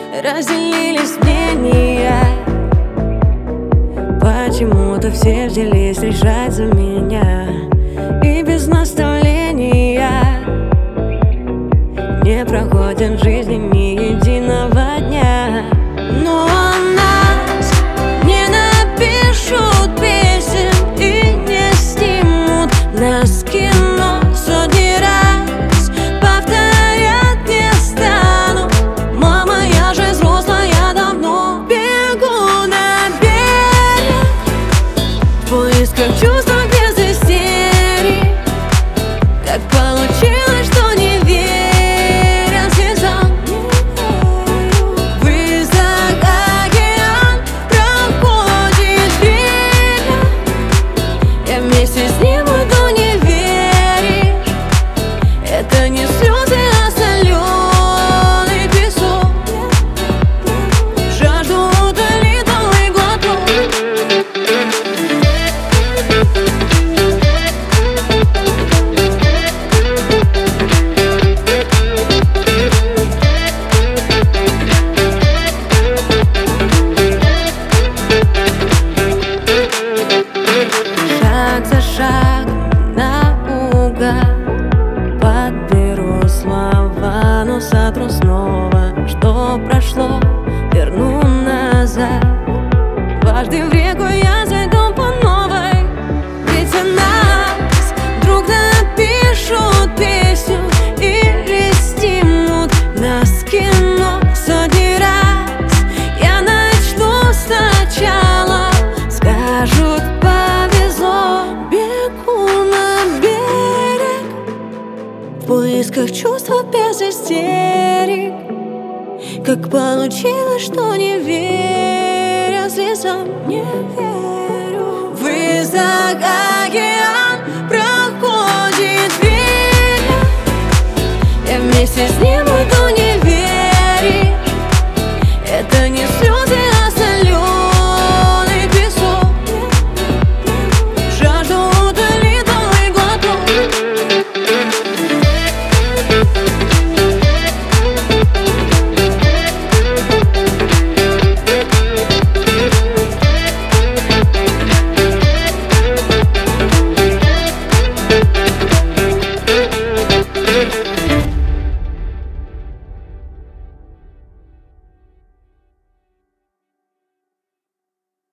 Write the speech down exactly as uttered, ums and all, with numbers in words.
разделились мнения. Почему-то все взялись решать за меня, и без наставления не проходит в жизни ни единого дня. Но о нас не напишут песен и не снимут нас в кино. Сотни раз повторять не стану. Мама, я же взрослая давно. Бегу на берег в поисках чувства без истерик. Как получилось, что не веря слезам. Высок океан проходит время. Я вместе с ним уйду, не веришь. Это не слезы, а соленый песок. Жажду утолит новый глоток. Шаг за шагом наугад подберу слова, но сотру снова. Что прошло, верну назад. Дважды в реку я зайду по новой. Ведь о нас вдруг напишут песню или снимут нас в кино. Сотни раз я начну сначала. Скажут, повезло. Бегу на берег в поисках чувства без истерик. Как получилось, что не веря слезам, не верю. Высок океан проходит время. Я вместе с ним уйду, не